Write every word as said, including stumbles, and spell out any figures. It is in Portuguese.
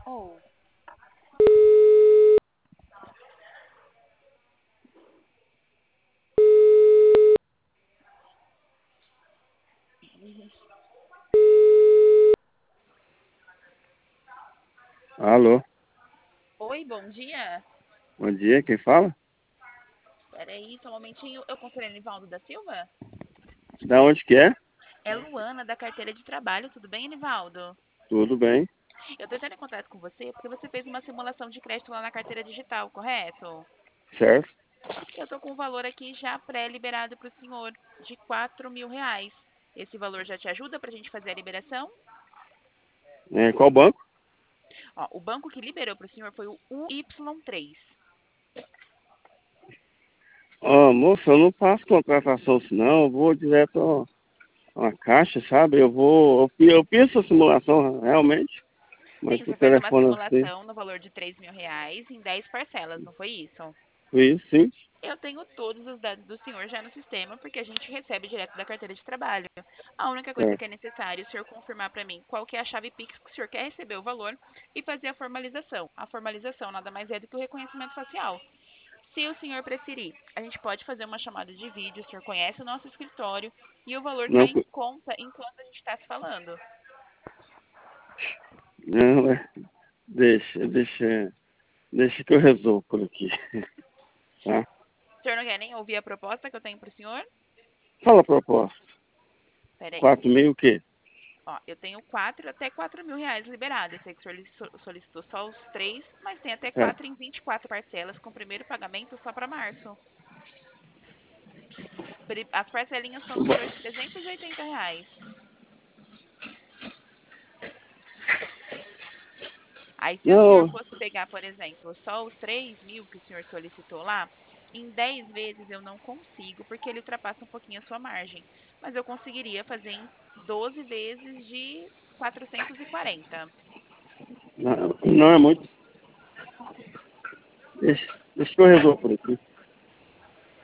Oh. Alô, Oi, bom dia. bom dia, quem fala? Peraí, só um momentinho. Eu conferi Enivaldo da Silva? Da onde que é? É Luana, da carteira de trabalho. Tudo bem, Enivaldo? Tudo bem, Eu tô entrando em contato com você porque você fez uma simulação de crédito lá na carteira digital, correto? certo? Eu tô com um valor aqui já pré-liberado para o senhor de quatro mil reais. Esse valor já te ajuda para a gente fazer a liberação? É, qual banco? Ó, o banco que liberou para o senhor foi o U Y três. Ó, moça, eu não faço contratação assim não, eu vou direto a uma caixa, sabe? Eu vou, eu, fi- eu fiz essa simulação realmente, mas Sim, por você fez uma telefone assim, simulação no valor de três mil reais em dez parcelas, não foi isso? fiz sim, Eu tenho todos os dados do senhor já no sistema, porque a gente recebe direto da carteira de trabalho. A única coisa que certo. é necessário é o senhor confirmar para mim qual que é a chave Pix que o senhor quer receber o valor e fazer a formalização. A formalização nada mais é do que o reconhecimento facial. Se o senhor preferir, a gente pode fazer uma chamada de vídeo, o senhor conhece o nosso escritório e o valor está Não, em conta enquanto a gente está se falando. não, é, deixa, deixa, deixa que eu resolvo por aqui, tá? O senhor não quer nem ouvir a proposta que eu tenho para o senhor? Fala a proposta, Peraí. quatro mil o quê? Ó, eu tenho quatro até quatro mil reais liberados. Eu sei que o senhor solici- solicitou só os três, mas tem até É, quatro em vinte e quatro parcelas com o primeiro pagamento só para março. Pri- As parcelinhas são no valor de trezentos e oitenta reais. Aí, se o senhor não, fosse pegar, por exemplo, só os três mil que o senhor solicitou lá, em dez vezes eu não consigo, porque ele ultrapassa um pouquinho a sua margem. Mas eu conseguiria fazer em doze vezes de quatrocentos e quarenta. não, não é muito, deixa, deixa que eu resolvo por aqui.